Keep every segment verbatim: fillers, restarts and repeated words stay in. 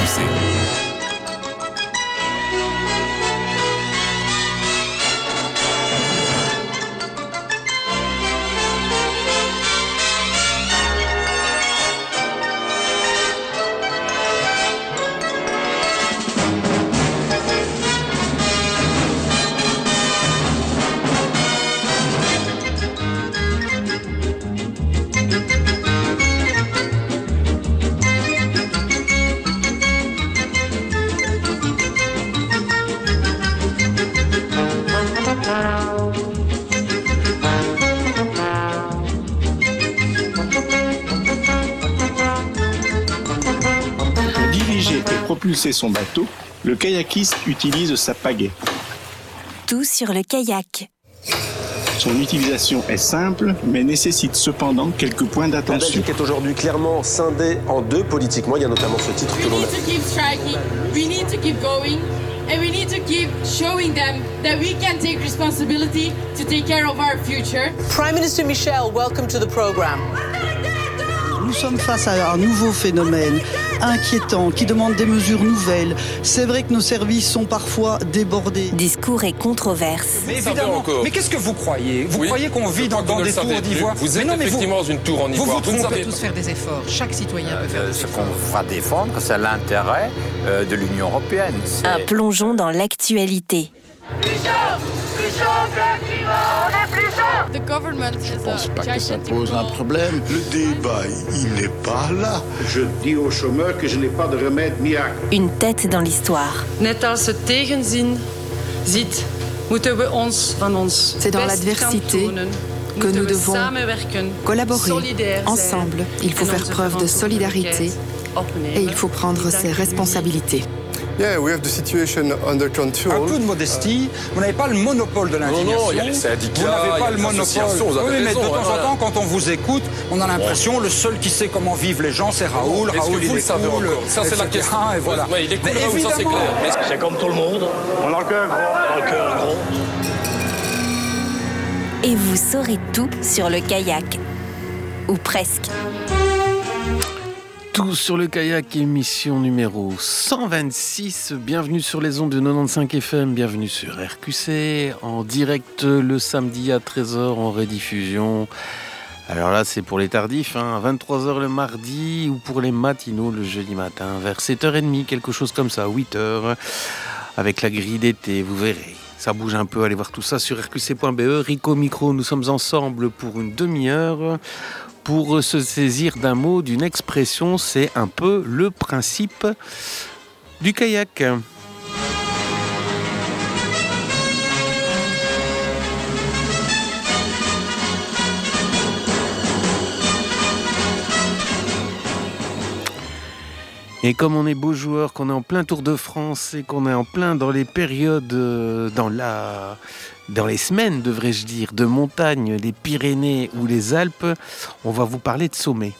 R Q C. Propulser son bateau, le kayakiste utilise sa pagaie. Tout sur le kayak. Son utilisation est simple, mais nécessite cependant quelques points d'attention. La Belgique est aujourd'hui clairement scindée en deux politiquement. Il y a notamment ce titre que l'on a. We need to keep striking, we need to keep going, and we need to keep showing them that we can take responsibility to take care of our future. Prime Minister Michel, welcome to the program. Nous sommes face à un nouveau phénomène inquiétant qui demande des mesures nouvelles. C'est vrai que nos services sont parfois débordés. Discours et controverses. Mais évidemment, mais qu'est-ce que vous croyez ? Vous oui. croyez qu'on vit dans, dans des tours d'ivoire ? Vous êtes mais non, effectivement vous, dans une tour en ivoire. Vous, vous, vous ne on savez peut tous faire des efforts. Chaque citoyen euh, peut faire des ce efforts. Ce qu'on va défendre, c'est l'intérêt euh, de l'Union européenne. C'est... Un plongeon dans l'actualité. The government is Je pense pas que ça gigantic pose un role. problème. Le débat, il n'est pas là. Je dis aux chômeurs que je n'ai pas de remède miracle. Une tête dans l'histoire. Net als het tegenzin ziet, moeten we ons van ons C'est dans l'adversité que nous devons collaborer ensemble. Il faut faire preuve de solidarité et il faut prendre ses responsabilités. Yeah, we have the situation under control. Un peu de modestie. Vous n'avez pas le monopole de l'indignation. Non, non, il y a les syndicats, vous n'avez pas il y a le les monopole. associations, vous avez oui, mais raison, de temps voilà. en temps, quand on vous écoute, on a l'impression ouais. le seul qui sait comment vivent les gens, c'est Raoul. Est-ce Raoul, que vous il le est savez cool, encore ? Ça, c'est la et cetera, question. Et voilà. Ouais, il est cool, mais Raoul, ça, c'est clair. Mais c'est comme tout le monde. On a le cœur gros. On a le cœur gros. Et vous saurez tout sur le kayak. Ou presque. Tout sur le kayak, émission numéro cent vingt-six. Bienvenue sur les ondes de quatre-vingt-quinze F M, bienvenue sur R Q C, en direct le samedi à treize heures, en rediffusion. Alors là, c'est pour les tardifs, hein, à vingt-trois heures le mardi, ou pour les matinaux le jeudi matin, vers sept heures trente, quelque chose comme ça, huit heures, avec la grille d'été, vous verrez. Ça bouge un peu, allez voir tout ça sur R Q C point B E. Rico Micro, nous sommes ensemble pour une demi-heure. Pour se saisir d'un mot, d'une expression, c'est un peu le principe du kayak. Et comme on est beaux joueurs, qu'on est en plein Tour de France et qu'on est en plein dans les périodes, euh, dans la, dans les semaines, devrais-je dire, de montagne, les Pyrénées ou les Alpes, on va vous parler de sommet.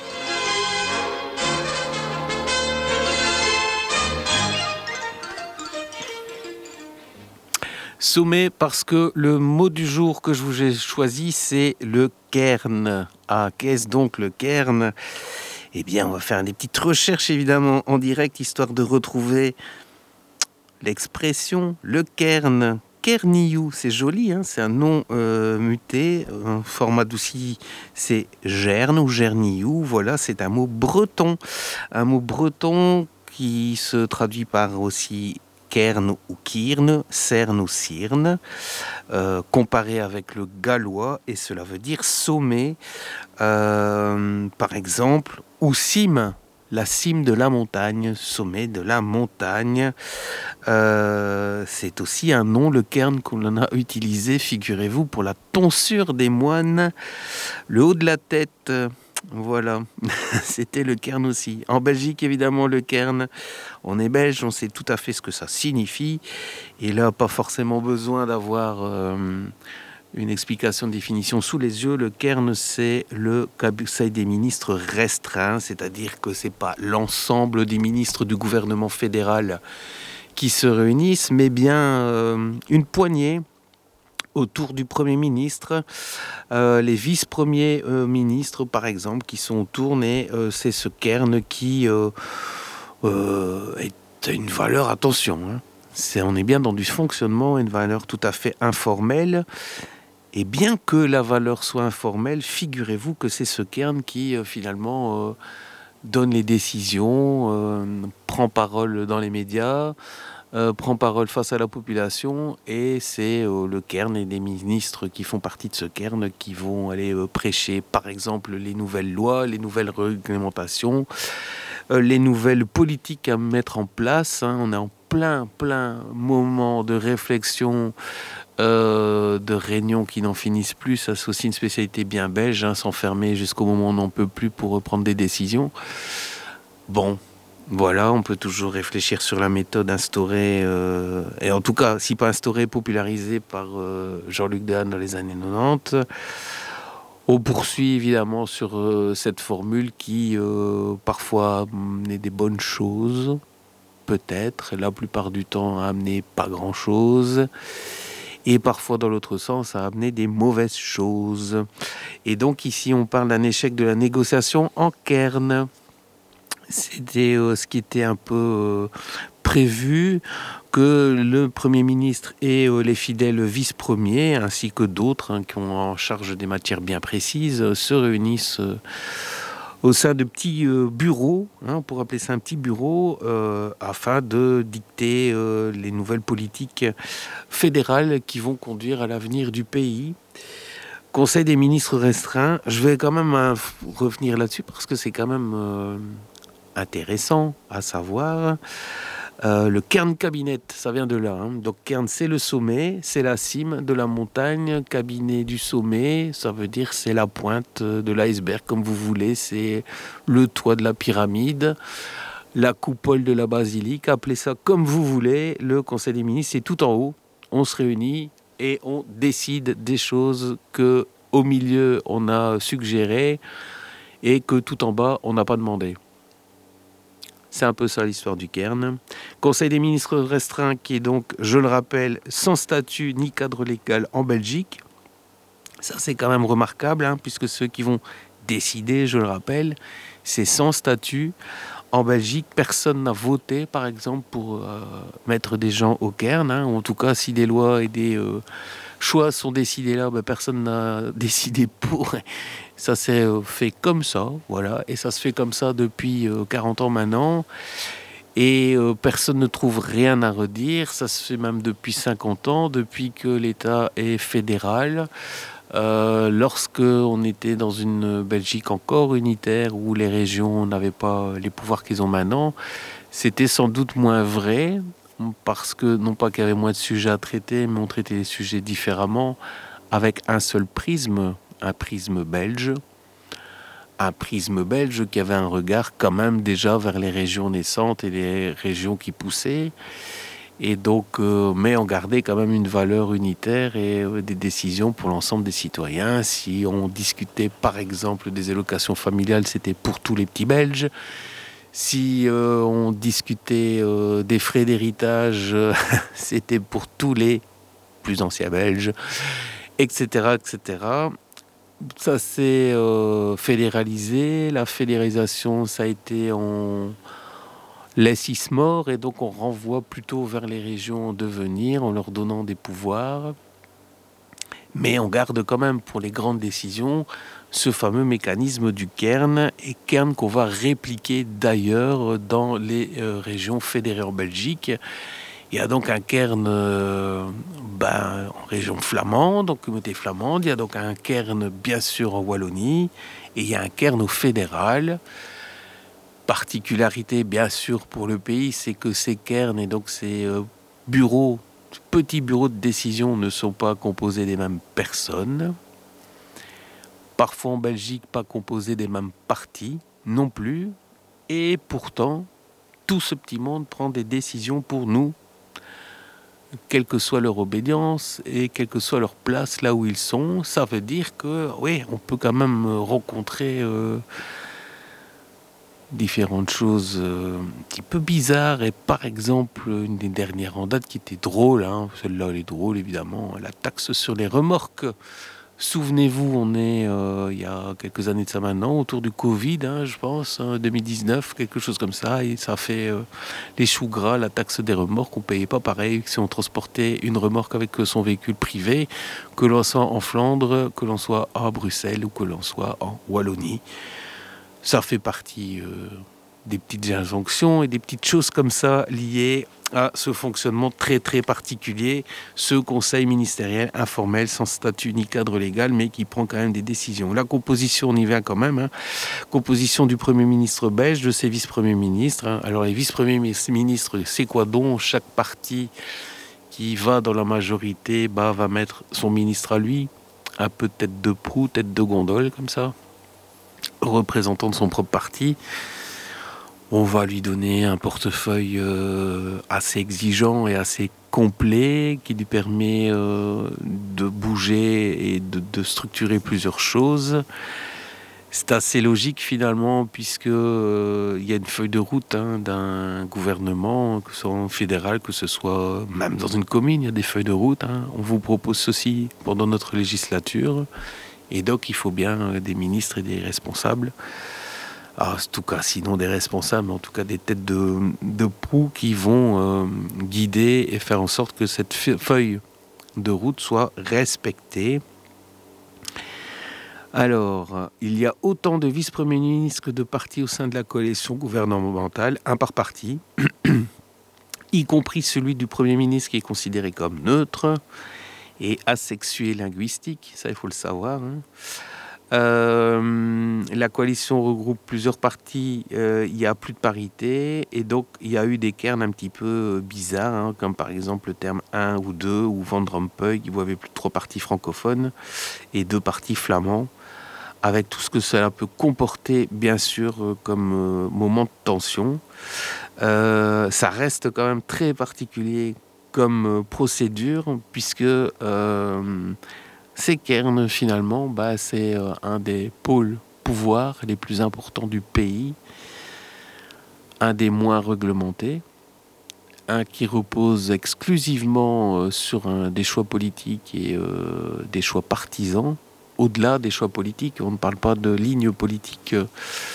Sommet parce que le mot du jour que je vous ai choisi, c'est le cairn. Ah, qu'est-ce donc le cairn ? Eh bien, on va faire des petites recherches, évidemment, en direct, histoire de retrouver l'expression, le cairn. Cairniou, c'est joli, hein, c'est un nom euh, muté, un format adouci, c'est gerne ou gerniou, voilà, c'est un mot breton. Un mot breton qui se traduit par aussi cairn ou kirn, cerne ou cirne, euh, comparé avec le gallois, et cela veut dire sommet, euh, par exemple, ou cime, la cime de la montagne, sommet de la montagne. Euh, c'est aussi un nom, le cairn, qu'on a utilisé, figurez-vous, pour la tonsure des moines, le haut de la tête. Voilà, c'était le cairn aussi. En Belgique, évidemment, le cairn, on est belge, on sait tout à fait ce que ça signifie. Et là, pas forcément besoin d'avoir euh, une explication de définition sous les yeux. Le cairn, c'est le Conseil des ministres restreint, c'est-à-dire que c'est pas l'ensemble des ministres du gouvernement fédéral qui se réunissent, mais bien euh, une poignée autour du Premier ministre, euh, les vice-premiers euh, ministres, par exemple, qui sont autour, et euh, c'est ce cairn qui, euh, euh, est une valeur, attention, hein. C'est, on est bien dans du fonctionnement, une valeur tout à fait informelle. Et bien que la valeur soit informelle, figurez-vous que c'est ce cairn qui, euh, finalement, euh, donne les décisions, euh, prend parole dans les médias, euh, prend parole face à la population, et c'est euh, le cairn et des ministres qui font partie de ce cairn qui vont aller euh, prêcher, par exemple, les nouvelles lois, les nouvelles réglementations, euh, les nouvelles politiques à mettre en place. Hein. On est en plein, plein moment de réflexion, euh, de réunions qui n'en finissent plus. Ça, c'est aussi une spécialité bien belge, hein, s'enfermer jusqu'au moment où on n'en peut plus pour prendre des décisions. Bon, voilà, on peut toujours réfléchir sur la méthode instaurée, euh, et en tout cas, si pas instaurée, popularisée par euh, Jean-Luc Dehaene dans les années quatre-vingt-dix. On poursuit évidemment sur euh, cette formule qui, euh, parfois, amenait des bonnes choses, peut-être, la plupart du temps, a amené pas grand-chose. Et parfois, dans l'autre sens, a amené des mauvaises choses. Et donc, ici, on parle d'un échec de la négociation en cairn. C'était euh, ce qui était un peu euh, prévu, que le Premier ministre et euh, les fidèles vice-premiers, ainsi que d'autres hein, qui ont en charge des matières bien précises, euh, se réunissent euh, au sein de petits euh, bureaux, hein, pour appeler ça un petit bureau, euh, afin de dicter euh, les nouvelles politiques fédérales qui vont conduire à l'avenir du pays. Conseil des ministres restreint, je vais quand même euh, revenir là-dessus parce que c'est quand même euh, intéressant à savoir. Euh, le cairn cabinet, ça vient de là. Hein. Donc cairn, c'est le sommet, c'est la cime de la montagne. Cabinet du sommet, ça veut dire c'est la pointe de l'iceberg, comme vous voulez. C'est le toit de la pyramide, la coupole de la basilique. Appelez ça comme vous voulez. Le Conseil des ministres, c'est tout en haut. On se réunit et on décide des choses que au milieu on a suggérées et que tout en bas on n'a pas demandé. C'est un peu ça l'histoire du cairn. Conseil des ministres restreint qui est donc, je le rappelle, sans statut ni cadre légal en Belgique. Ça c'est quand même remarquable, hein, puisque ceux qui vont décider, je le rappelle, c'est sans statut. En Belgique, personne n'a voté, par exemple, pour euh, mettre des gens au cairn. Hein. En tout cas, si des lois et des euh, choix sont décidés là, ben, personne n'a décidé pour. Ça s'est euh, fait comme ça, voilà. Et ça se fait comme ça depuis euh, quarante ans maintenant. Et euh, personne ne trouve rien à redire. Ça se fait même depuis cinquante ans, depuis que l'État est fédéral. Euh, lorsque on était dans une Belgique encore unitaire où les régions n'avaient pas les pouvoirs qu'ils ont maintenant, c'était sans doute moins vrai parce que non pas qu'il y avait moins de sujets à traiter, mais on traitait les sujets différemment avec un seul prisme, un prisme belge, un prisme belge qui avait un regard quand même déjà vers les régions naissantes et les régions qui poussaient. Et donc, euh, mais on gardait quand même une valeur unitaire et euh, des décisions pour l'ensemble des citoyens. Si on discutait par exemple des allocations familiales, c'était pour tous les petits Belges. Si euh, on discutait euh, des frais d'héritage, euh, c'était pour tous les plus anciens Belges, et cetera, et cetera. Ça s'est euh, fédéralisé. La fédéralisation, ça a été en laisse mort, et donc on renvoie plutôt vers les régions en devenir en leur donnant des pouvoirs. Mais on garde quand même pour les grandes décisions ce fameux mécanisme du cairn, et cairn qu'on va répliquer d'ailleurs dans les euh, régions fédérées en Belgique. Il y a donc un cairn euh, ben, en région flamande, en communauté flamande. Il y a donc un cairn bien sûr en Wallonie, et il y a un cairn au fédéral. Particularité bien sûr pour le pays, c'est que ces cairns et donc ces euh, bureaux, petits bureaux de décision ne sont pas composés des mêmes personnes. Parfois en Belgique, pas composés des mêmes partis non plus. Et pourtant, tout ce petit monde prend des décisions pour nous, quelle que soit leur obédience et quelle que soit leur place là où ils sont. Ça veut dire que, oui, on peut quand même rencontrer Euh, différentes choses euh, un petit peu bizarres. Et par exemple, une des dernières en date qui était drôle, hein, celle-là elle est drôle évidemment, la taxe sur les remorques Souvenez-vous, on est euh, il y a quelques années de ça maintenant, autour du Covid, hein, je pense, hein, deux mille dix-neuf, quelque chose comme ça, et ça fait euh, les choux gras, la taxe des remorques, on ne payait pas pareil que si on transportait une remorque avec son véhicule privé, que l'on soit en Flandre, que l'on soit à Bruxelles ou que l'on soit en Wallonie. Ça fait partie euh, des petites injonctions et des petites choses comme ça liées à ce fonctionnement très très particulier, ce conseil ministériel informel sans statut ni cadre légal mais qui prend quand même des décisions. La composition, on y vient quand même, hein. Composition du Premier ministre belge, de ses vice-premiers ministres. Hein. Alors les vice-premiers ministres, c'est quoi donc? Chaque parti qui va dans la majorité bah, va mettre son ministre à lui, un peu tête de proue, tête de gondole comme ça, représentant de son propre parti. On va lui donner un portefeuille euh, assez exigeant et assez complet qui lui permet euh, de bouger et de, de structurer plusieurs choses. C'est assez logique finalement puisque euh, il y a une feuille de route hein, d'un gouvernement, que ce soit fédéral, que ce soit même dans une commune, il y a des feuilles de route. Hein. On vous propose ceci pendant notre législature et donc il faut bien euh, des ministres et des responsables. Ah, en tout cas, sinon des responsables, mais en tout cas des têtes de, de proue qui vont euh, guider et faire en sorte que cette feuille de route soit respectée. Alors, il y a autant de vice-premiers ministres que de partis au sein de la coalition gouvernementale, un par parti, y compris celui du Premier ministre qui est considéré comme neutre et asexué linguistique, ça il faut le savoir, hein. Euh, la coalition regroupe plusieurs partis, euh, il y a plus de parité et donc il y a eu des cairns un petit peu bizarres, hein, comme par exemple le terme un ou deux ou Van Rompuy qui avait plus de trois partis francophones et deux partis flamands, avec tout ce que cela peut comporter bien sûr euh, comme euh, moment de tension. Euh, ça reste quand même très particulier comme euh, procédure puisque euh, ces cairns, finalement, bah, c'est euh, un des pôles pouvoirs les plus importants du pays, un des moins réglementés, un qui repose exclusivement euh, sur un, des choix politiques et euh, des choix partisans. Au-delà des choix politiques, on ne parle pas de ligne politique euh,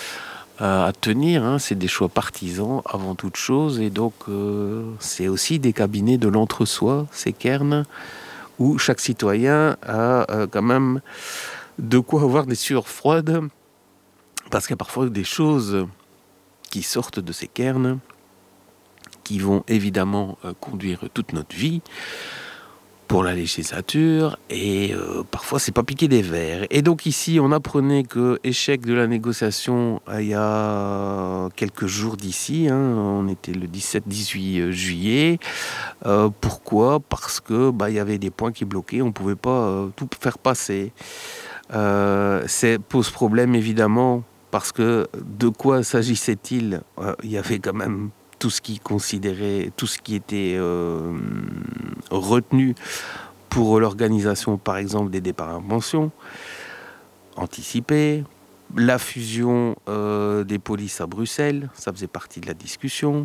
à tenir, hein, c'est des choix partisans avant toute chose, et donc euh, c'est aussi des cabinets de l'entre-soi, ces cairns, où chaque citoyen a euh, quand même de quoi avoir des sueurs froides, parce qu'il y a parfois des choses qui sortent de ces cairns, qui vont évidemment euh, conduire toute notre vie pour la législature, et euh, parfois c'est pas piquer des vers. Et donc ici, on apprenait que échec de la négociation euh, il y a quelques jours d'ici, hein, on était le dix-sept dix-huit juillet. Euh, pourquoi ? Parce que bah, y avait des points qui bloquaient, on pouvait pas euh, tout faire passer. Euh, ça pose problème évidemment, parce que de quoi s'agissait-il ? euh, Il y avait quand même tout ce qui considérait, tout ce qui était euh, retenu pour l'organisation, par exemple, des départs en pension anticipés, la fusion euh, des polices à Bruxelles, ça faisait partie de la discussion.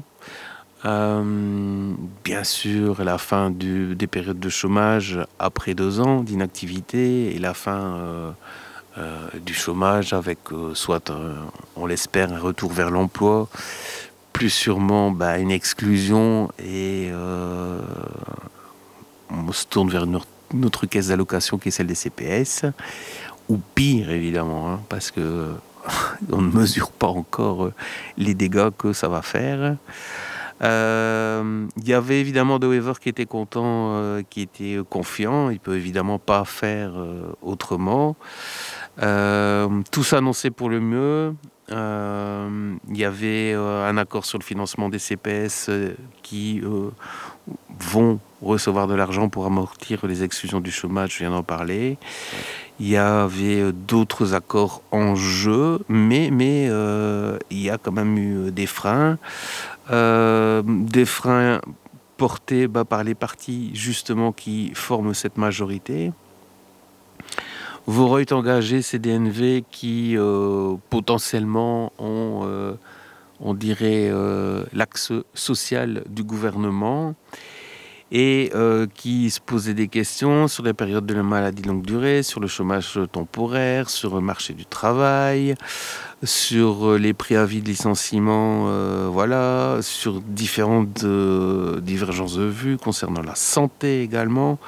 Euh, bien sûr, la fin du, des périodes de chômage après deux ans d'inactivité et la fin euh, euh, du chômage avec euh, soit, euh, on l'espère, un retour vers l'emploi, plus sûrement bah, une exclusion et euh, on se tourne vers notre, notre caisse d'allocation qui est celle des C P S, ou pire évidemment, hein, parce que on ne mesure pas encore les dégâts que ça va faire. Euh, il y avait évidemment De Wever qui était content, euh, qui était confiant, il peut évidemment pas faire euh, autrement. Euh, tout s'annonçait pour le mieux. Euh, il y avait euh, un accord sur le financement des C P S euh, qui euh, vont recevoir de l'argent pour amortir les exclusions du chômage, je viens d'en parler. Il y avait d'autres accords en jeu, mais, mais euh, il y a quand même eu des freins. Euh, des freins portés bah, par les partis justement qui forment cette majorité. Voreut engagé C D N V qui euh, potentiellement ont, euh, on dirait, euh, l'axe social du gouvernement. et euh, qui se posaient des questions sur les périodes de la maladie longue durée, sur le chômage temporaire, sur le marché du travail, sur les préavis de licenciement, euh, voilà, sur différentes euh, divergences de vues concernant la santé également.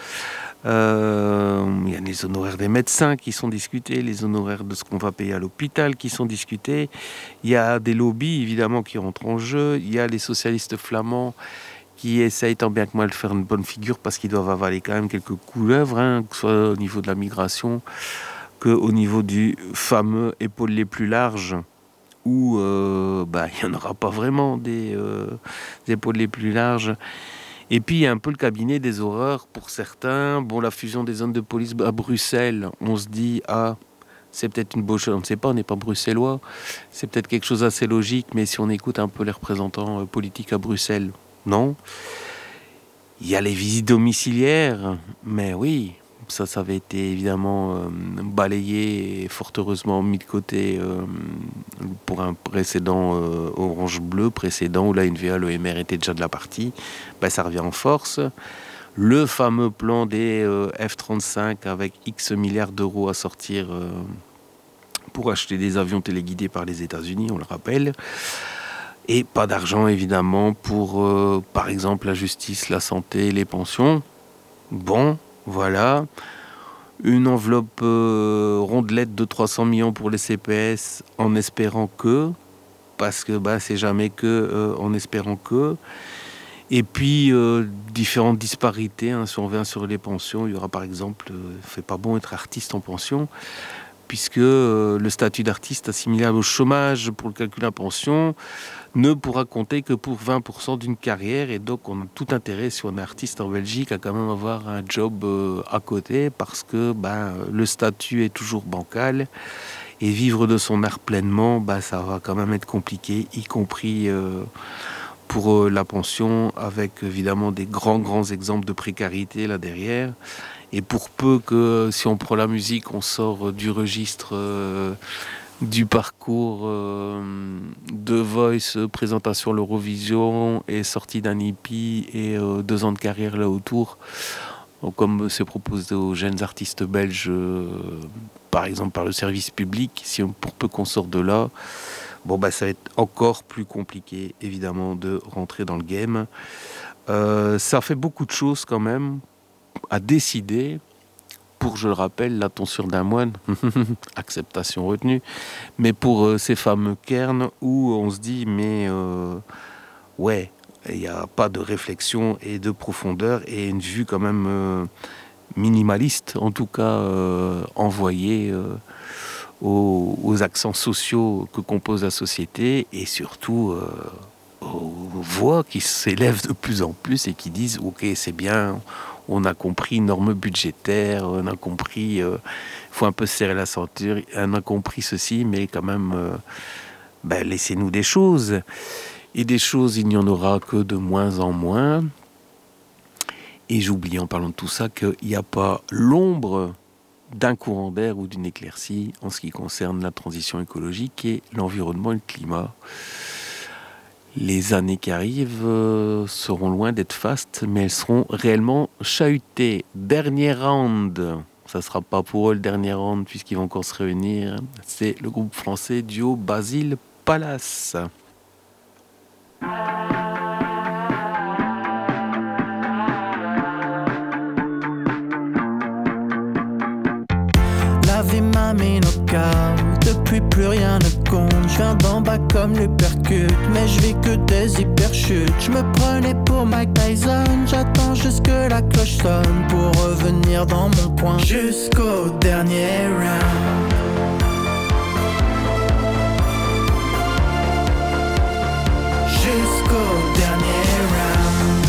Euh, il y a les honoraires des médecins qui sont discutés, les honoraires de ce qu'on va payer à l'hôpital qui sont discutés. Il y a des lobbies évidemment qui rentrent en jeu. Il y a les socialistes flamands qui essayent tant bien que mal de faire une bonne figure parce qu'ils doivent avaler quand même quelques couleuvres, hein, que ce soit au niveau de la migration, qu'au niveau du fameux épaules les plus larges, où euh, bah, il n'y en aura pas vraiment des, euh, des épaules les plus larges. Et puis il y a un peu le cabinet des horreurs pour certains. Bon, la fusion des zones de police à Bruxelles, on se dit, ah, c'est peut-être une bonne chose, on ne sait pas, on n'est pas bruxellois, c'est peut-être quelque chose d'assez logique, mais si on écoute un peu les représentants politiques à Bruxelles, non. Il y a les visites domiciliaires, mais oui, ça, ça avait été évidemment euh, balayé et fort heureusement mis de côté euh, pour un précédent euh, orange-bleu précédent, où la N V A, le M R était déjà de la partie. Ben, ça revient en force. Le fameux plan des euh, F trente-cinq avec X milliards d'euros à sortir euh, pour acheter des avions téléguidés par les États-Unis, on le rappelle. Et pas d'argent, évidemment, pour, euh, par exemple, la justice, la santé, les pensions. Bon, voilà. Une enveloppe euh, rondelette de trois cents millions pour les C P S, en espérant que, parce que bah, c'est jamais que, euh, en espérant que. Et puis, euh, différentes disparités. Hein, si on revient sur les pensions, il y aura par exemple, euh, fait pas bon être artiste en pension, puisque euh, le statut d'artiste assimilable au chômage pour le calcul de la pension ne pourra compter que pour vingt pour cent d'une carrière. Et donc, on a tout intérêt, si on est artiste en Belgique, à quand même avoir un job euh, à côté, parce que ben, le statut est toujours bancal. Et vivre de son art pleinement, ben, ça va quand même être compliqué, y compris euh, pour euh, la pension, avec évidemment des grands, grands exemples de précarité là derrière. Et pour peu que, si on prend la musique, on sort du registre euh, du parcours euh, de Voice, présentation à l'Eurovision et sortie d'un hippie et euh, deux ans de carrière là autour, comme c'est proposé aux jeunes artistes belges, euh, par exemple par le service public, si on, pour peu qu'on sorte de là, bon bah ça va être encore plus compliqué évidemment de rentrer dans le game. Euh, ça fait beaucoup de choses quand même à décider pour, je le rappelle, la tonsure d'un moine, acceptation retenue, mais pour euh, ces fameux cairns où on se dit, mais euh, ouais, il n'y a pas de réflexion et de profondeur et une vue quand même euh, minimaliste, en tout cas euh, envoyée euh, aux, aux accents sociaux que compose la société et surtout euh, aux voix qui s'élèvent de plus en plus et qui disent, ok, c'est bien, on a compris normes budgétaires, on a compris, il euh, faut un peu serrer la ceinture, on a compris ceci, mais quand même, euh, ben, laissez-nous des choses. Et des choses, il n'y en aura que de moins en moins. Et j'oublie en parlant de tout ça qu'il n'y a pas l'ombre d'un courant d'air ou d'une éclaircie en ce qui concerne la transition écologique et l'environnement et le climat. Les années qui arrivent euh, seront loin d'être fastes, mais elles seront réellement chahutées. Dernier round, ça ne sera pas pour eux le dernier round puisqu'ils vont encore se réunir. C'est le groupe français duo Basile Palace. La vie m'a mis knock-out, depuis plus rien ne compte. Je viens d'en bas comme l'hypercute, mais je vis que des hyperchutes. Je me prenais pour Mike Tyson, j'attends juste que la cloche sonne pour revenir dans mon coin jusqu'au dernier round. Jusqu'au dernier round.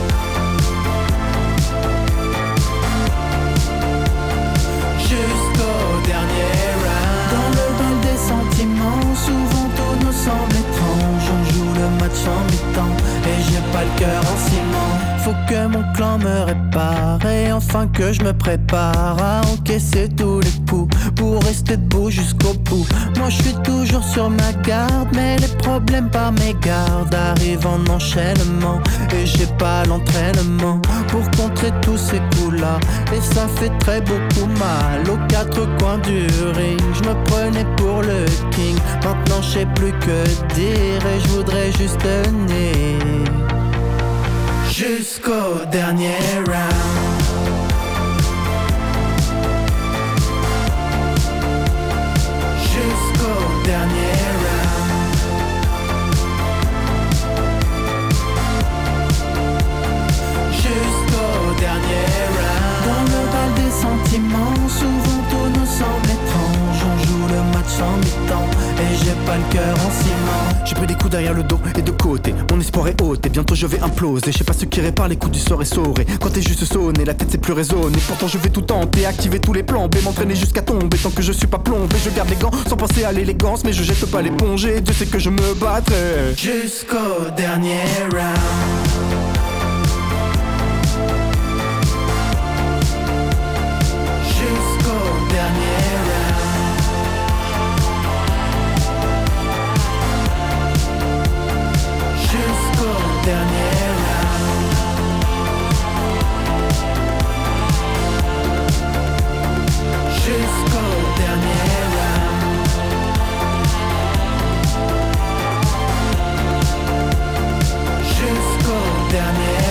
Jusqu'au dernier round. Dans le bal des sentiments, souvent tout nous semble étrange. On joue le match en mi-temps et j'ai pas le cœur en ciment. Faut que mon clan me répare et enfin que je me prépare à encaisser tous les coups pour rester debout jusqu'au bout. Moi je suis toujours sur ma garde, mais les problèmes par mes gardes arrivent en enchaînement et j'ai pas l'entraînement pour contrer tous ces coups-là. Et ça fait très beaucoup mal aux quatre coins du ring. Je me prenais pour le king, maintenant je sais plus que dire et je voudrais juste tenir jusqu'au dernier round. Jusqu'au dernier round. Jusqu'au dernier round. Dans le bal des sentiments, souvent tout nous semble étrange. On joue le match en mi-temps et j'ai pas le cœur en ciment. J'ai pris des coups derrière le dos et de côté. Mon espoir est haute et bientôt je vais imploser. Je sais pas ce qui répare les coups du sort et saurer. Quand t'es juste sonné, la tête c'est plus raisonné. Pourtant je vais tout tenter, activer tous les plans B, m'entraîner jusqu'à tomber. Tant que je suis pas plombé, je garde les gants sans penser à l'élégance. Mais je jette pas l'éponge et Dieu sait que je me battrai jusqu'au dernier round. Jusqu'au dernier round. Jusqu'au dernier round. Jusqu'au dernier round. Jusqu'au dernier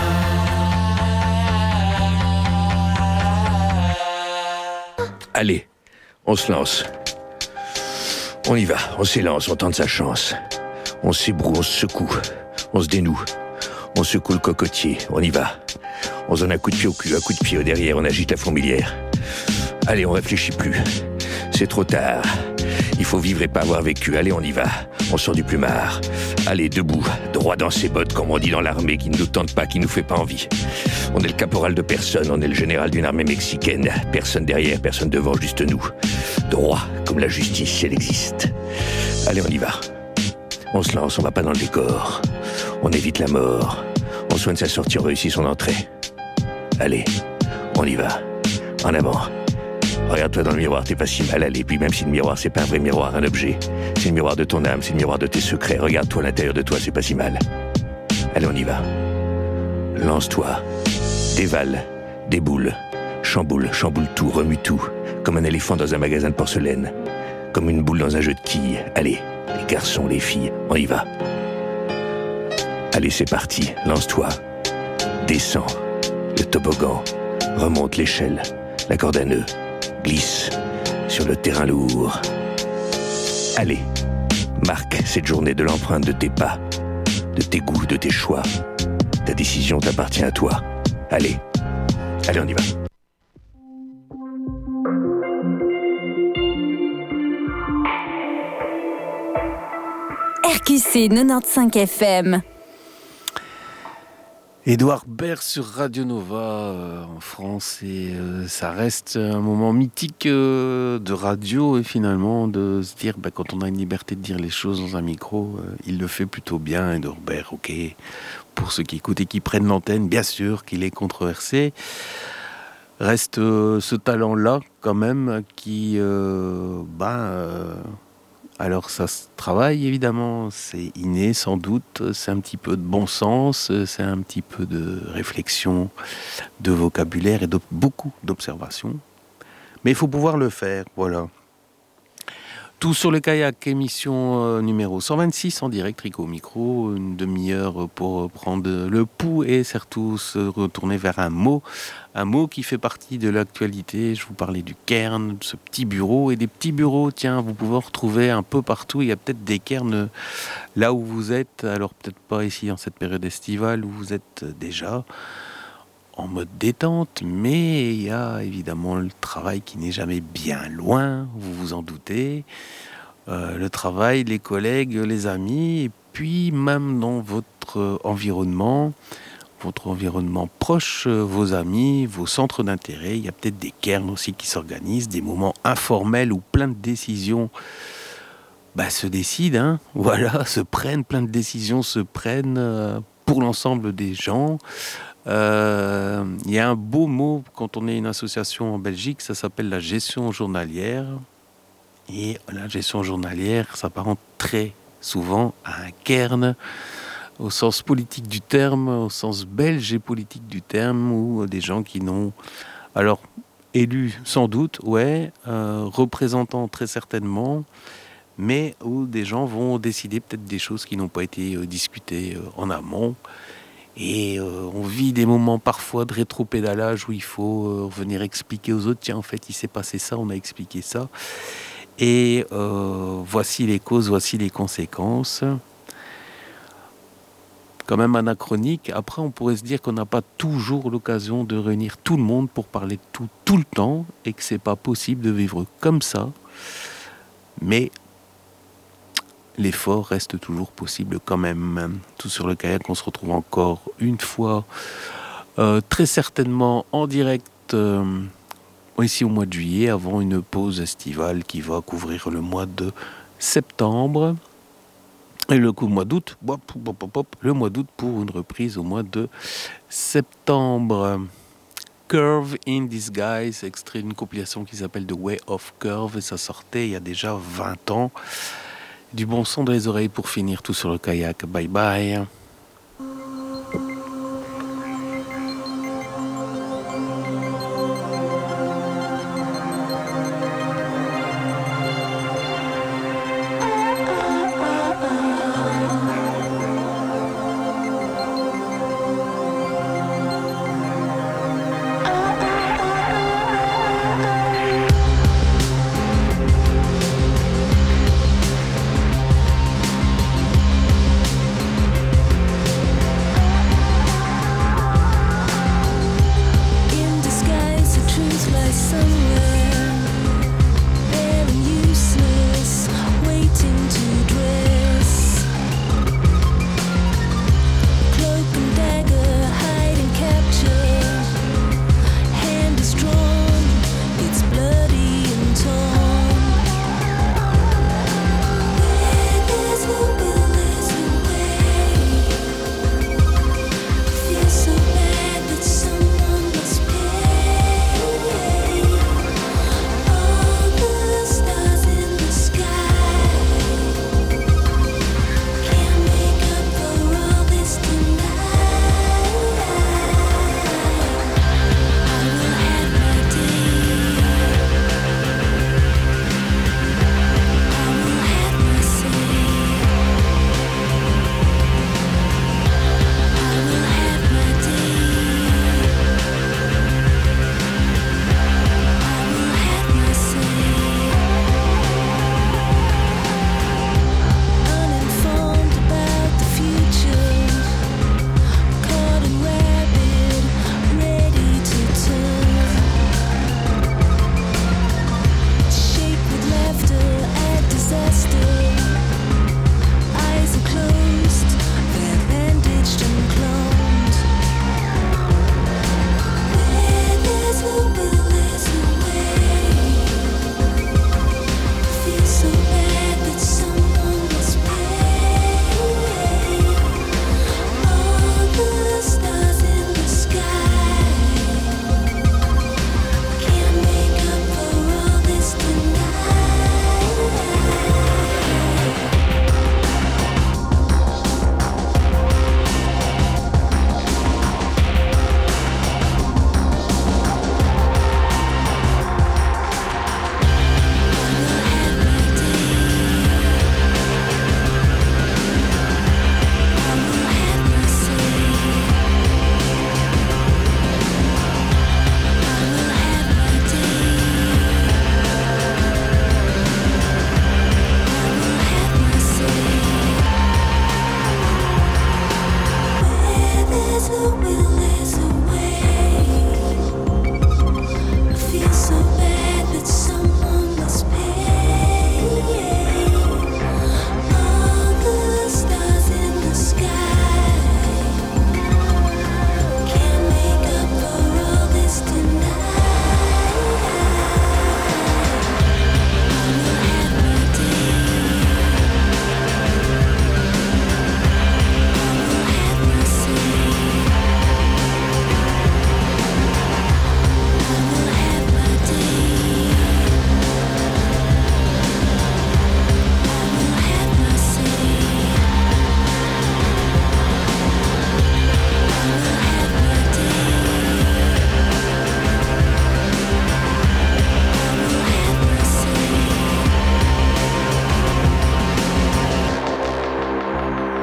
round. Allez, on se lance. On y va, on s'élance, on tente sa chance. On s'ébroue, on se secoue, on se dénoue. On secoue le cocotier, on y va. On se donne un coup de pied au cul, un coup de pied au derrière, on agite la fourmilière. Allez, on réfléchit plus. C'est trop tard. Il faut vivre et pas avoir vécu. Allez, on y va. On sort du plumard. Allez, debout, droit dans ses bottes, comme on dit dans l'armée, qui ne nous tente pas, qui nous fait pas envie. On est le caporal de personne, on est le général d'une armée mexicaine. Personne derrière, personne devant, juste nous. Droit, comme la justice, si elle existe. Allez, on y va. On se lance, on va pas dans le décor. On évite la mort. On soigne sa sortie, on réussit son entrée. Allez, on y va. En avant. Regarde-toi dans le miroir, t'es pas si mal allé. Puis même si le miroir, c'est pas un vrai miroir, un objet. C'est le miroir de ton âme, c'est le miroir de tes secrets. Regarde-toi à l'intérieur de toi, c'est pas si mal. Allez, on y va. Lance-toi. Dévale. Déboule. Chamboule, chamboule tout, remue tout. Comme un éléphant dans un magasin de porcelaine. Comme une boule dans un jeu de quilles. Allez, les garçons, les filles, on y va. Allez, c'est parti, lance-toi. Descends. Le toboggan. Remonte l'échelle. La corde à nœud. Glisse. Sur le terrain lourd. Allez. Marque cette journée de l'empreinte de tes pas. De tes goûts, de tes choix. Ta décision t'appartient à toi. Allez. Allez, on y va. R Q C quatre-vingt-quinze F M. Édouard Baird sur Radio Nova euh, en France et euh, ça reste un moment mythique euh, de radio et finalement de se dire bah, quand on a une liberté de dire les choses dans un micro, euh, il le fait plutôt bien. Édouard Baird, ok, pour ceux qui écoutent et qui prennent l'antenne, bien sûr qu'il est controversé. Reste euh, ce talent-là quand même qui, euh, bah, euh, alors ça se travaille évidemment, c'est inné sans doute, c'est un petit peu de bon sens, c'est un petit peu de réflexion, de vocabulaire et de beaucoup d'observation. Mais il faut pouvoir le faire, voilà. Tout sur le kayak, émission euh, numéro cent vingt-six en direct, Rico au micro, une demi-heure pour prendre le pouls et surtout se retourner vers un mot, un mot qui fait partie de l'actualité. Je vous parlais du cairn, de ce petit bureau et des petits bureaux, tiens, vous pouvez en retrouver un peu partout. Il y a peut-être des cairns là où vous êtes, alors peut-être pas ici en cette période estivale où vous êtes déjà en mode détente, mais il y a évidemment le travail qui n'est jamais bien loin, vous vous en doutez, euh, le travail, les collègues, les amis, et puis même dans votre environnement, votre environnement proche, vos amis, vos centres d'intérêt, il y a peut-être des cairns aussi qui s'organisent, des moments informels où plein de décisions bah, se décident, hein, voilà, se prennent, plein de décisions se prennent euh, pour l'ensemble des gens. Il euh, y a un beau mot quand on est une association en Belgique, ça s'appelle la gestion journalière. Et la gestion journalière s'apparente très souvent à un cairn, au sens politique du terme, au sens belge et politique du terme, où des gens qui n'ont, alors élus sans doute, ouais, euh, représentants très certainement, mais où des gens vont décider peut-être des choses qui n'ont pas été euh, discutées euh, en amont. Et euh, on vit des moments parfois de rétropédalage où il faut euh, venir expliquer aux autres, tiens, en fait, il s'est passé ça, on a expliqué ça. Et euh, voici les causes, voici les conséquences. Quand même anachronique. Après, on pourrait se dire qu'on n'a pas toujours l'occasion de réunir tout le monde pour parler de tout, tout le temps, et que c'est pas possible de vivre comme ça. Mais l'effort reste toujours possible quand même. Tout sur le kayak, on se retrouve encore une fois, euh, très certainement en direct, euh, ici au mois de juillet, avant une pause estivale qui va couvrir le mois de septembre. Et le coup, mois d'août, le mois d'août pour une reprise au mois de septembre. Curve in Disguise, extrait d'une compilation qui s'appelle The Way of Curve, et ça sortait il y a déjà vingt ans. Du bon son dans les oreilles pour finir tout sur le kayak. Bye bye.